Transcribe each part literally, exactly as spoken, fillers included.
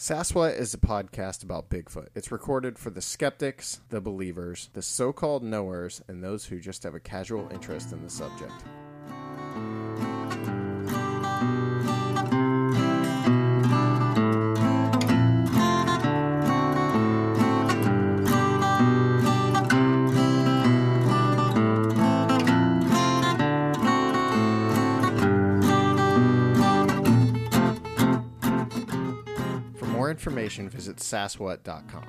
Sasquatch is a podcast about Bigfoot. It's recorded for the skeptics, the believers, the so-called knowers, and those who just have a casual interest in the subject. Information, visit sasquatch dot com.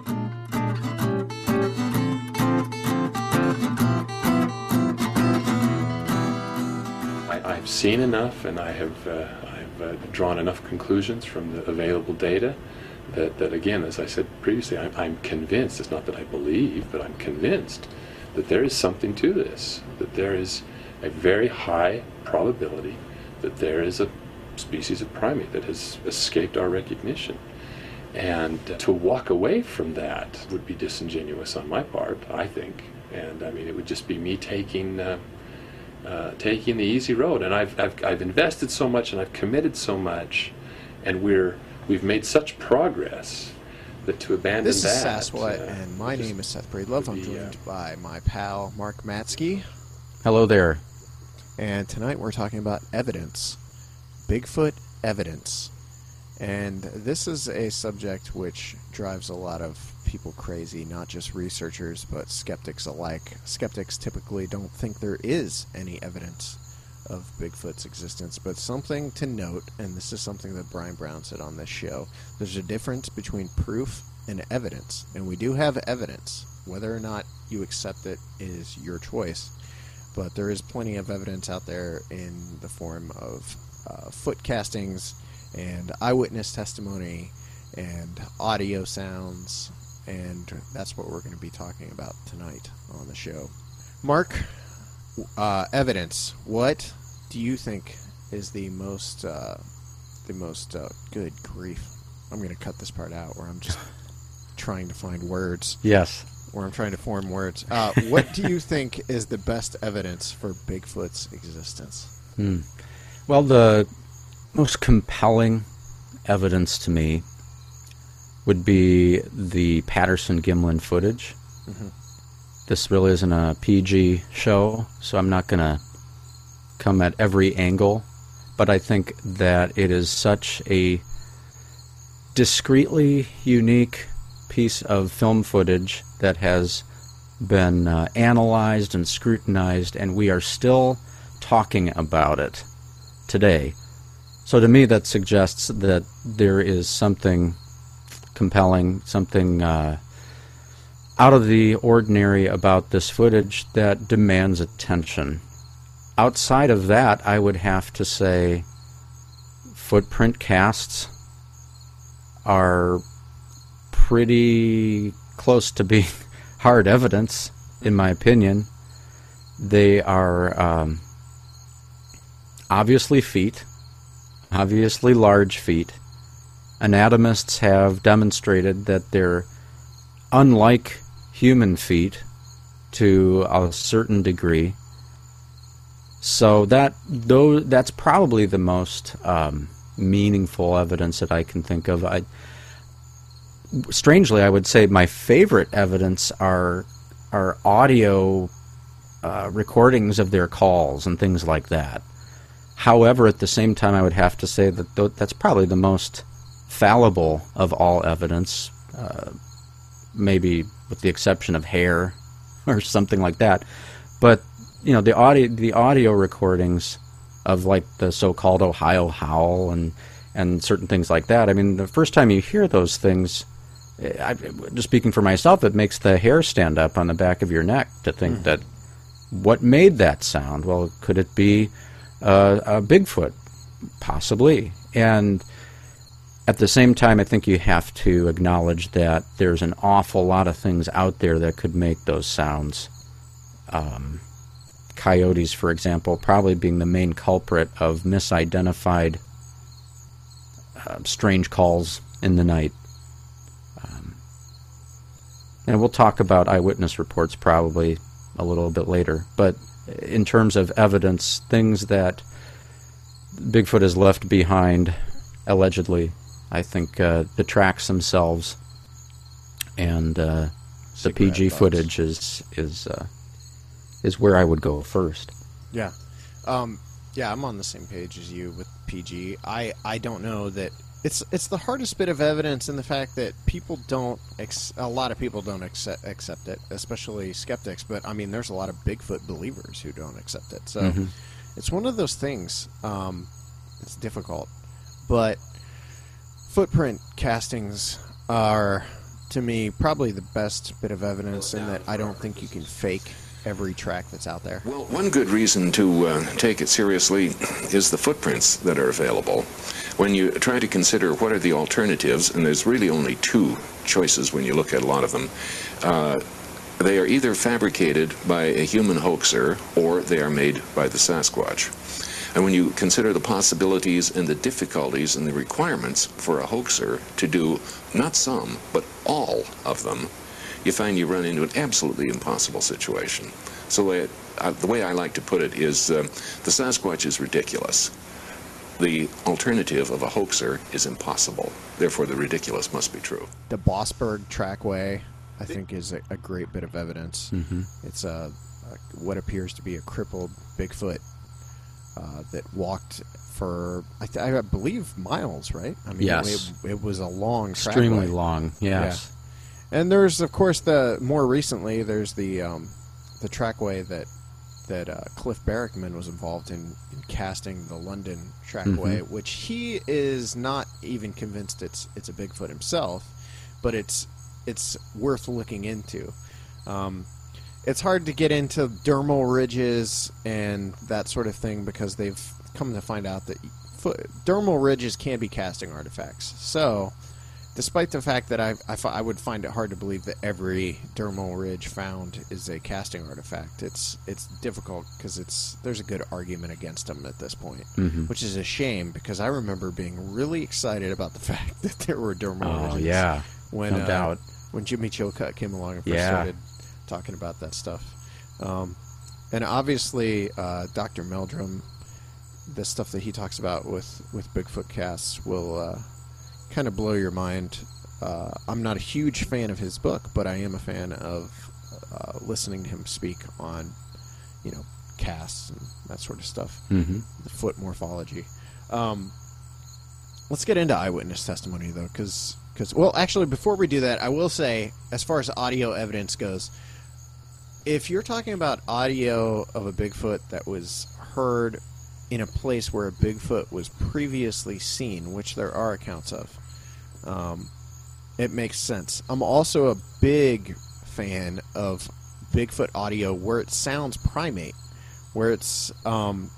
I, I've seen enough, and I have uh, I've uh, drawn enough conclusions from the available data that, that again, as I said previously, I'm, I'm convinced, it's not that I believe, but I'm convinced that there is something to this, that there is a very high probability that there is a species of primate that has escaped our recognition. And to walk away from that would be disingenuous on my part, I think. And I mean, it would just be me taking uh, uh, taking the easy road. And I've, I've I've invested so much, and I've committed so much, and we're we've made such progress that to abandon this that. This is Sasquatch, uh, and my just, name is Seth Breedlove. I'm be, joined uh, by my pal Mark Matsky. Hello there. And tonight we're talking about evidence, Bigfoot evidence. And this is a subject which drives a lot of people crazy, not just researchers, but skeptics alike. Skeptics typically don't think there is any evidence of Bigfoot's existence, but something to note, and this is something that Brian Brown said on this show, there's a difference between proof and evidence. And we do have evidence. Whether or not you accept it is your choice. But there is plenty of evidence out there in the form of uh, foot castings, and eyewitness testimony, and audio sounds, and that's what we're going to be talking about tonight on the show. Mark, uh, evidence. What do you think is the most, uh, the most, uh, good grief? I'm going to cut this part out where I'm just trying to find words. Yes. Where I'm trying to form words. Uh, what do you think is the best evidence for Bigfoot's existence? Hmm. Well, the most compelling evidence to me would be the Patterson-Gimlin footage. Mm-hmm. This really isn't a P G show, so I'm not going to come at every angle, but I think that it is such a discreetly unique piece of film footage that has been uh, analyzed and scrutinized, and we are still talking about it today. So to me, that suggests that there is something compelling, something uh, out of the ordinary about this footage that demands attention. Outside of that, I would have to say footprint casts are pretty close to being hard evidence, in my opinion. They are um, obviously feet. Obviously large feet. Anatomists have demonstrated that they're unlike human feet to a certain degree. So that though that's probably the most um, meaningful evidence that I can think of. I, strangely, I would say my favorite evidence are are audio uh, recordings of their calls and things like that. However, at the same time, I would have to say that th- that's probably the most fallible of all evidence, uh, maybe with the exception of hair or something like that. But you know, the audio the audio recordings of like the so-called Ohio Howl and and certain things like that. I mean, the first time you hear those things, I, just speaking for myself, it makes the hair stand up on the back of your neck to think mm. that what made that sound? Well, could it be Uh, a Bigfoot, possibly. And at the same time, I think you have to acknowledge that there's an awful lot of things out there that could make those sounds. Um, coyotes, for example, probably being the main culprit of misidentified uh, strange calls in the night. Um, and we'll talk about eyewitness reports probably a little bit later, but in terms of evidence, things that Bigfoot has left behind, allegedly, I think uh, the tracks themselves and uh, the P G bugs. footage is is uh, is where I would go first. Yeah. Um, yeah, I'm on the same page as you with P G. I, I don't know that it's it's the hardest bit of evidence in the fact that people don't ex- a lot of people don't accept, accept it, especially skeptics. But I mean, there's a lot of Bigfoot believers who don't accept it. So Mm-hmm. it's one of those things. Um, it's difficult, but footprint castings are, to me, probably the best bit of evidence in that I don't think you can fake every track that's out there. Well, one good reason to uh, take it seriously is the footprints that are available. When you try to consider what are the alternatives, and there's really only two choices when you look at a lot of them, uh, they are either fabricated by a human hoaxer or they are made by the Sasquatch. And when you consider the possibilities and the difficulties and the requirements for a hoaxer to do not some, but all of them, you find you run into an absolutely impossible situation. So the way, it, uh, the way I like to put it is uh, the Sasquatch is ridiculous. The alternative of a hoaxer is impossible. Therefore, the ridiculous must be true. The Bossberg trackway, I think, is a, a great bit of evidence. Mm-hmm. It's a, a what appears to be a crippled Bigfoot uh, that walked for, I, th- I believe, miles, right? I mean, Yes. it, it was a long Extremely trackway. long, yes. And there's, of course, the more recently, there's the um, the trackway that that uh, Cliff Barrickman was involved in, in casting, the London trackway, Mhm. which he is not even convinced it's it's a Bigfoot himself, but it's it's worth looking into. Um, it's hard to get into dermal ridges and that sort of thing because they've come to find out that foot, dermal ridges can be casting artifacts. So, despite the fact that I, I, fi- I would find it hard to believe that every dermal ridge found is a casting artifact, it's it's difficult because it's there's a good argument against them at this point, Mhm. which is a shame because I remember being really excited about the fact that there were dermal Oh, ridges. yeah. when No uh, doubt. when Jimmy Chilcutt came along and first Yeah. started talking about that stuff. Um, and obviously, uh, Doctor Meldrum, the stuff that he talks about with, with Bigfoot casts will uh, kind of blow your mind. Uh, I'm not a huge fan of his book, but I am a fan of uh, listening to him speak on, you know, casts and that sort of stuff, Mm-hmm. the foot morphology. Um, let's get into eyewitness testimony, though, because, well, actually, before we do that, I will say, as far as audio evidence goes, if you're talking about audio of a Bigfoot that was heard in a place where a Bigfoot was previously seen, which there are accounts of, um, it makes sense. I'm also a big fan of Bigfoot audio where it sounds primate, where it's um,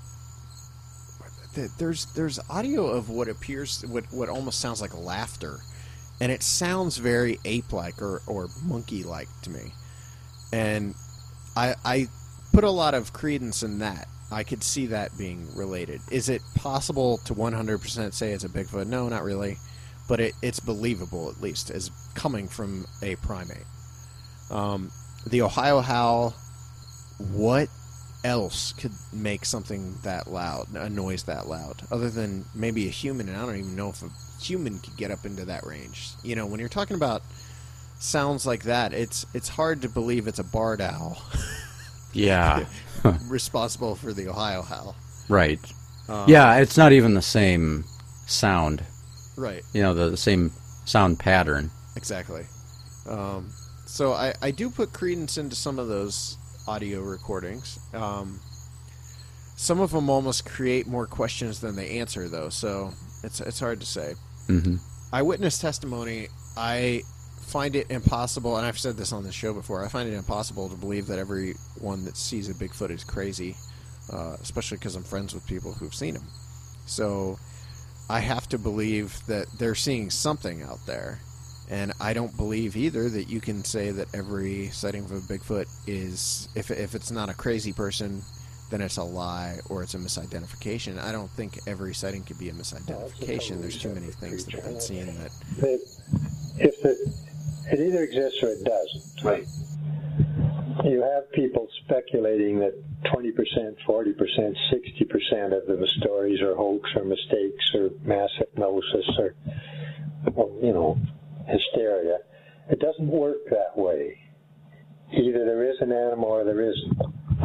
th- there's there's audio of what appears what what almost sounds like laughter, and it sounds very ape-like or or monkey-like to me, and I I put a lot of credence in that. I could see that being related. Is it possible to one hundred percent say it's a Bigfoot? No, not really. But it, it's believable, at least, as coming from a primate. Um, the Ohio Howl, what else could make something that loud, a noise that loud, other than maybe a human? And I don't even know if a human could get up into that range. You know, when you're talking about sounds like that, it's it's hard to believe it's a barred owl Yeah. responsible for the Ohio Howl. Right. Um, Yeah, it's not even the same sound. Right. You know, the, the same sound pattern. Exactly. Um, so I, I do put credence into some of those audio recordings. Um, some of them almost create more questions than they answer, though, so it's it's hard to say. Mm-hmm. Eyewitness testimony, I find it impossible, and I've said this on the show before, I find it impossible to believe that everyone that sees a Bigfoot is crazy, uh, especially because I'm friends with people who've seen him. So I have to believe that they're seeing something out there. And I don't believe either that you can say that every sighting of a Bigfoot is, if if it's not a crazy person, then it's a lie or it's a misidentification. I don't think every sighting could be a misidentification. There's too many things that have been seen that... That if it, it either exists or it doesn't. Right. You have people speculating that twenty percent, forty percent, sixty percent of the stories are hoax or mistakes or mass hypnosis or you know, hysteria. It doesn't work that way. Either there is an animal or there isn't.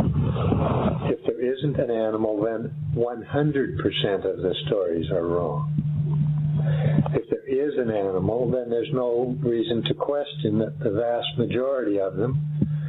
If there isn't an animal, then one hundred percent of the stories are wrong. If there is an animal, then there's no reason to question that the vast majority of them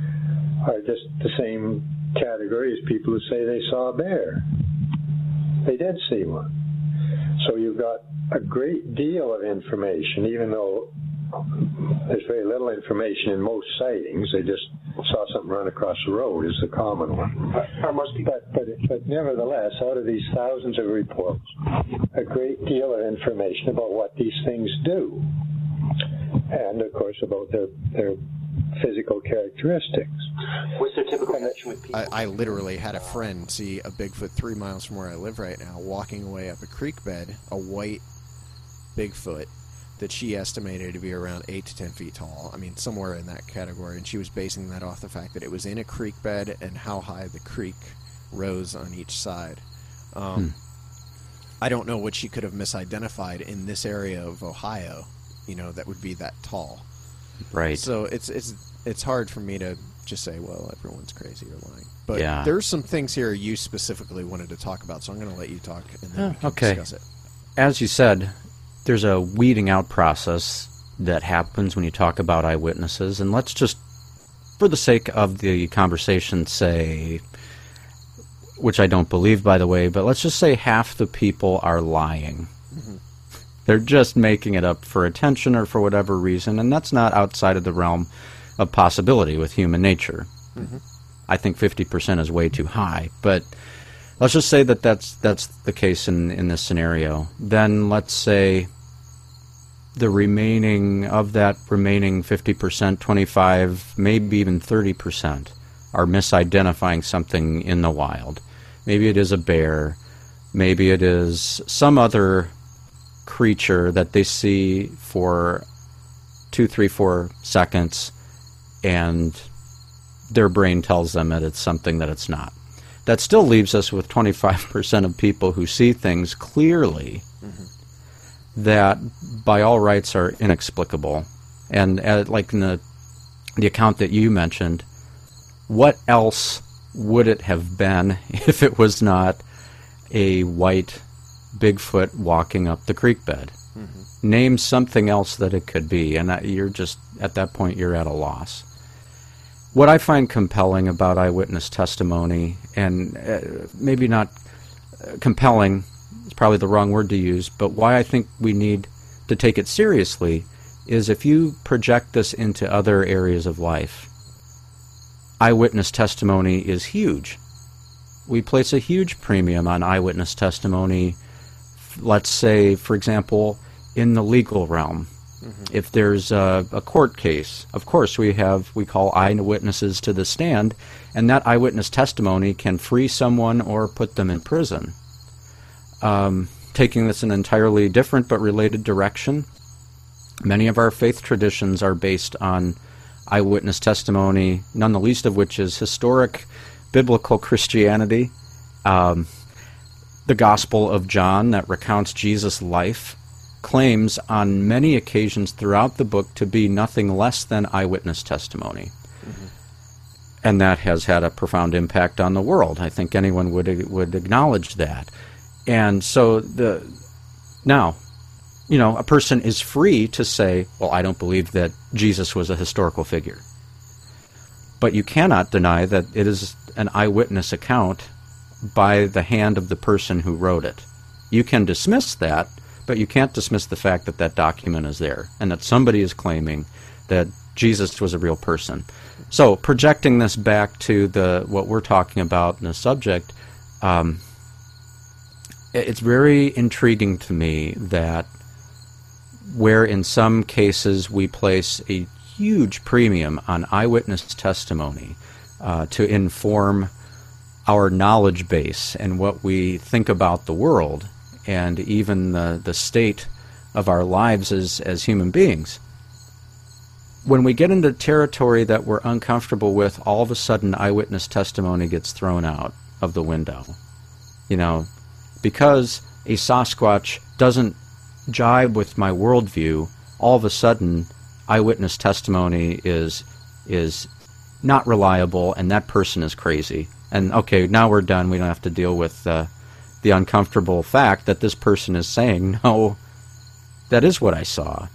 are just the same category as people who say they saw a bear. They did see one. So you've got a great deal of information, even though there's very little information in most sightings. They just saw something run across the road is the common one. But, but, but, but nevertheless, out of these thousands of reports, a great deal of information about what these things do. And, of course, about their, their physical characteristics. What's their typical connection with people? I, I literally had a friend see a Bigfoot three miles from where I live right now, walking away up a creek bed, a white Bigfoot that she estimated to be around eight to ten feet tall. I mean, somewhere in that category. And she was basing that off the fact that it was in a creek bed and how high the creek rose on each side. Um, hmm. I don't know what she could have misidentified in this area of Ohio, you know, that would be that tall. Right. So it's it's it's hard for me to just say, well, everyone's crazy or lying. But yeah. There's some things here you specifically wanted to talk about, so I'm going to let you talk and then oh, we can okay. discuss it. As you said, there's a weeding out process that happens when you talk about eyewitnesses, and let's just, for the sake of the conversation, say, which I don't believe, by the way, but let's just say half the people are lying. Mm-hmm. They're just making it up for attention or for whatever reason, and that's not outside of the realm of possibility with human nature. Mm-hmm. I think fifty percent is way too high, but let's just say that that's, that's the case in, in this scenario. Then let's say the remaining, of that remaining fifty percent, twenty-five, maybe even thirty percent are misidentifying something in the wild. Maybe it is a bear, maybe it is some other creature that they see for two, three, four seconds, and their brain tells them that it's something that it's not. That still leaves us with twenty-five percent of people who see things clearly mm-hmm. that by all rights are inexplicable. And uh, like in the, the account that you mentioned, what else would it have been if it was not a white Bigfoot walking up the creek bed? Mm-hmm. Name something else that it could be, and that you're just, at that point, you're at a loss. What I find compelling about eyewitness testimony, and uh, maybe not uh, compelling, is probably the wrong word to use, but why I think we need to take it seriously is if you project this into other areas of life. Eyewitness testimony is huge. We place a huge premium on eyewitness testimony, let's say, for example, in the legal realm. Mm-hmm. If there's a, a court case, of course we have, we call eyewitnesses to the stand, and that eyewitness testimony can free someone or put them in prison. Um, taking this an entirely different but related direction, many of our faith traditions are based on eyewitness testimony, none the least of which is historic biblical Christianity. Um, the Gospel of John that recounts Jesus' life claims on many occasions throughout the book to be nothing less than eyewitness testimony. Mm-hmm. And that has had a profound impact on the world. I think anyone would would acknowledge that. And so the now, you know, a person is free to say, well, I don't believe that Jesus was a historical figure. But you cannot deny that it is an eyewitness account by the hand of the person who wrote it. You can dismiss that, but you can't dismiss the fact that that document is there and that somebody is claiming that Jesus was a real person. So projecting this back to the what we're talking about in the subject, um, it's very intriguing to me that where in some cases we place a huge premium on eyewitness testimony uh, to inform our knowledge base and what we think about the world and even the, the state of our lives as, as human beings. When we get into territory that we're uncomfortable with, all of a sudden eyewitness testimony gets thrown out of the window. You know, because a Sasquatch doesn't jibe with my worldview, all of a sudden eyewitness testimony is is not reliable, and that person is crazy. And okay, now we're done. We don't have to deal with uh, the uncomfortable fact that this person is saying, no, that is what I saw.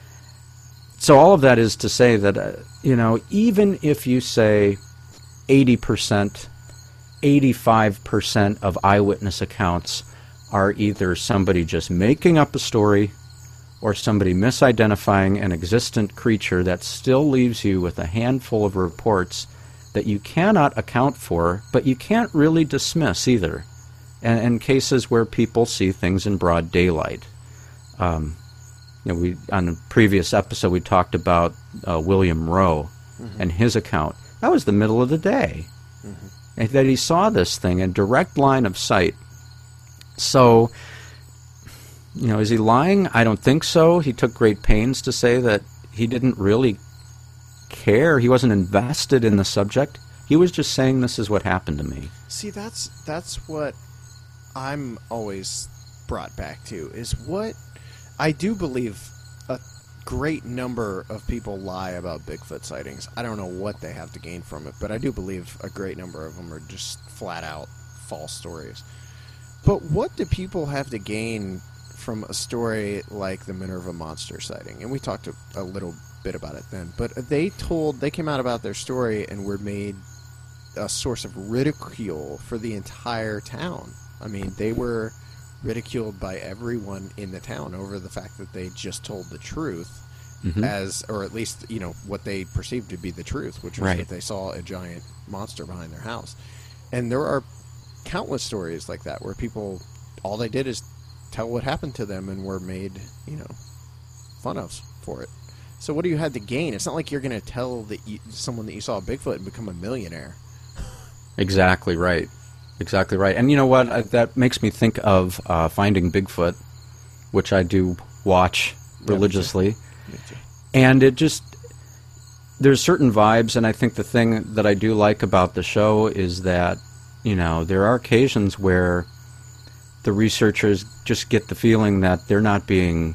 So all of that is to say that, uh, you know, even if you say eighty percent, eighty-five percent of eyewitness accounts are either somebody just making up a story or somebody misidentifying an existent creature, that still leaves you with a handful of reports that you cannot account for, but you can't really dismiss either. And, and cases where people see things in broad daylight. Um, you know, we on a previous episode we talked about uh, William Rowe mm-hmm. and his account. That was the middle of the day, mm-hmm. and that he saw this thing in direct line of sight. So, you know, is he lying? I don't think so. He took great pains to say that he didn't really care. He wasn't invested in the subject. He was just saying, this is what happened to me. See, that's that's what I'm always brought back to, is what I do believe a great number of people lie about Bigfoot sightings. I don't know what they have to gain from it, but I do believe a great number of them are just flat out false stories. But what do people have to gain from a story like the Minerva monster sighting? And we talked a, a little bit about it then, but they told, they came out about their story and were made a source of ridicule for the entire town. I mean, they were ridiculed by everyone in the town over the fact that they just told the truth, mm-hmm. as, or at least, you know, what they perceived to be the truth, which was right. that they saw a giant monster behind their house. And there are countless stories like that where people, all they did is tell what happened to them and were made, you know, fun of for it. So what do you have to gain? It's not like you're going to tell that you, someone that you saw a Bigfoot and become a millionaire. Exactly right. Exactly right. And you know what? I, that makes me think of uh, Finding Bigfoot, which I do watch religiously. Yeah, me too. Me too. And it just, there's certain vibes, and I think the thing that I do like about the show is that, you know, there are occasions where the researchers just get the feeling that they're not being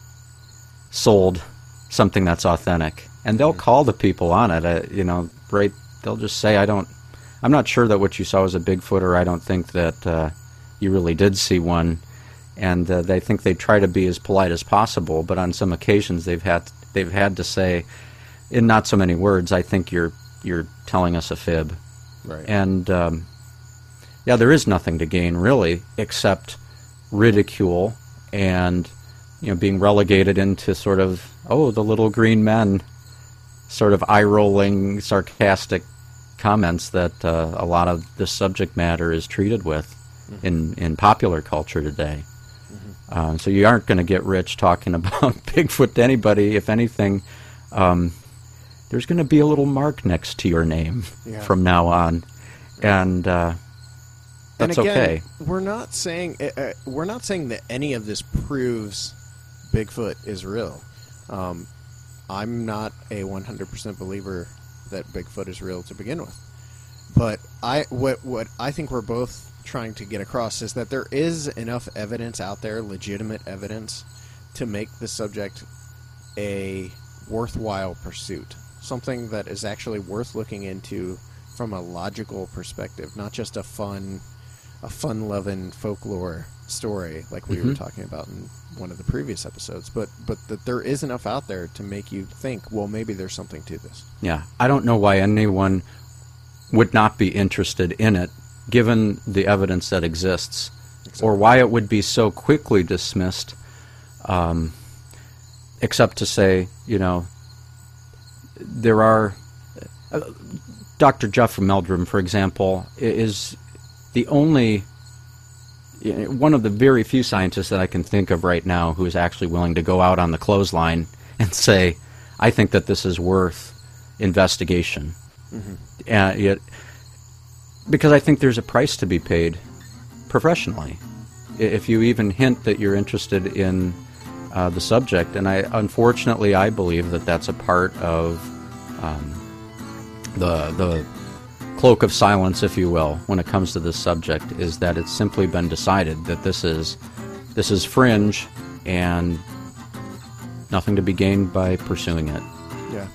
sold something that's authentic, and they'll mm-hmm. call the people on it. Uh, you know, right? They'll just say, "I don't, I'm not sure that what you saw was a Bigfoot, or I don't think that uh, you really did see one." And uh, they think they try to be as polite as possible, but on some occasions they've had they've had to say, in not so many words, "I think you're you're telling us a fib." Right. And um, yeah, there is nothing to gain really except ridicule and, you know, being relegated into sort of, oh, the little green men, sort of eye-rolling, sarcastic comments that uh, a lot of this subject matter is treated with mm-hmm. in, in popular culture today. Mm-hmm. Um, so you aren't going to get rich talking about Bigfoot to anybody. If anything, um, there's going to be a little mark next to your name yeah. from now on. And uh, that's and again, okay. We're not saying uh, we're not saying that any of this proves Bigfoot is real. Um, I'm not a one hundred percent believer that Bigfoot is real to begin with. But I what what I think we're both trying to get across is that there is enough evidence out there, legitimate evidence, to make the subject a worthwhile pursuit. Something that is actually worth looking into from a logical perspective, not just a fun a fun-loving folklore story like we mm-hmm. were talking about in one of the previous episodes, but but that there is enough out there to make you think, well, maybe there's something to this. Yeah, I don't know why anyone would not be interested in it, given the evidence that exists, exactly. or why it would be so quickly dismissed, um, except to say, you know, there are... Uh, Doctor Jeff Meldrum, for example, is the only, one of the very few scientists that I can think of right now who is actually willing to go out on the clothesline and say, I think that this is worth investigation. Mm-hmm. And yet, because I think there's a price to be paid professionally. If you even hint that you're interested in uh, the subject, and I unfortunately I believe that that's a part of um, the the cloak of silence, if you will, when it comes to this subject, is that it's simply been decided that this is this is fringe, and nothing to be gained by pursuing it. Yeah.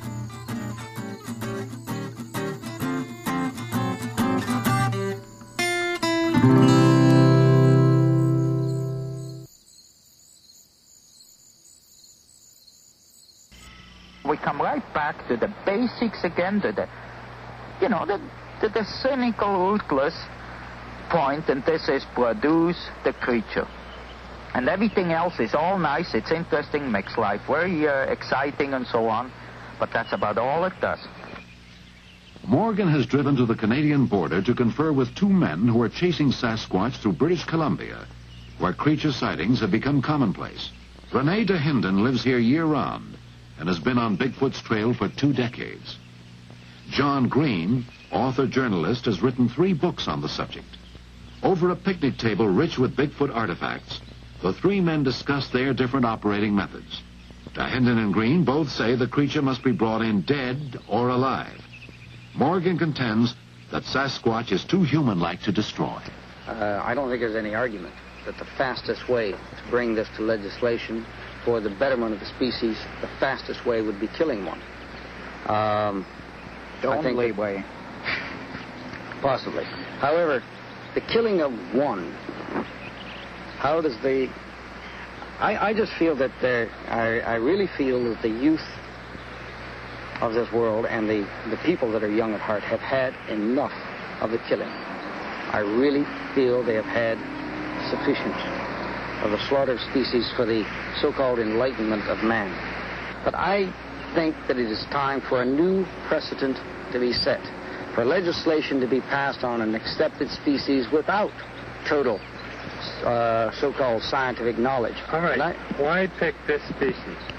We come right back to the basics again, to the, you know, the, to the cynical, ruthless point, and this is produce the creature. And everything else is all nice, it's interesting, makes life very uh, exciting and so on, but that's about all it does. Morgan has driven to the Canadian border to confer with two men who are chasing Sasquatch through British Columbia, where creature sightings have become commonplace. Rene de Hinden lives here year-round and has been on Bigfoot's trail for two decades. John Green, author-journalist, has written three books on the subject. Over a picnic table rich with Bigfoot artifacts, the three men discuss their different operating methods. De Hinden and Green both say the creature must be brought in dead or alive. Morgan contends that Sasquatch is too human-like to destroy. Uh, I don't think there's any argument that the fastest way to bring this to legislation for the betterment of the species, the fastest way would be killing one. Um, The I only think way. Possibly. However, the killing of one, how does the... I, I just feel that there... I, I really feel that the youth of this world and the, the people that are young at heart have had enough of the killing. I really feel they have had sufficient of the slaughter of species for the so-called enlightenment of man. But I think that it is time for a new precedent to be set, for legislation to be passed on an accepted species without total uh, so-called scientific knowledge. All right. I, why pick this species?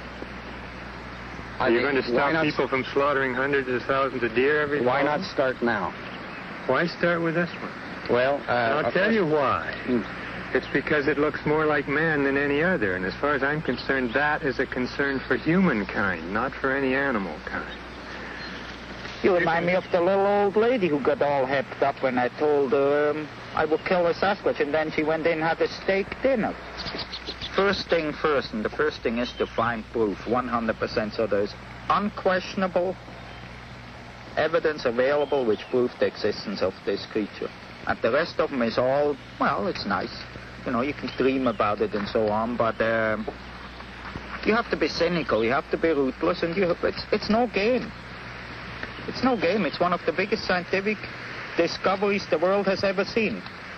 I Are you think- going to why stop not- people from slaughtering hundreds of thousands of deer every Why fall? not start now? Why start with this one? Well, uh, I'll of tell course- you why. Hmm. It's because it looks more like man than any other, and as far as I'm concerned, that is a concern for humankind, not for any animal kind. You remind me of the little old lady who got all hepped up when I told her um, I would kill a Sasquatch, and then she went in and had a steak dinner. First thing first, and the first thing is to find proof, one hundred percent, so there's unquestionable evidence available which proves the existence of this creature. And the rest of them is all, well, it's nice. You know, you can dream about it and so on, but um, you have to be cynical, you have to be ruthless, and you have, it's, it's no game. It's no game. It's one of the biggest scientific discoveries the world has ever seen.